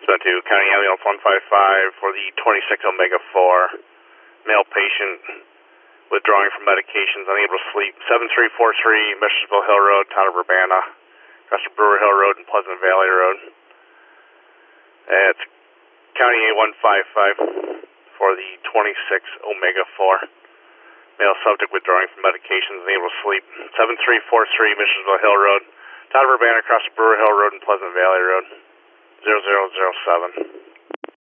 to County Ambulance 155 for the 26 Omega 4, male patient withdrawing from medications, unable to sleep, 7343 Michersville Hill Road, town of Urbana, across the Brewer Hill Road and Pleasant Valley Road. It's County A155 for the 26 Omega 4, male subject withdrawing from medications, unable to sleep, 7343 Michersville Hill Road, town of Urbana, across the Brewer Hill Road and Pleasant Valley Road, 0007.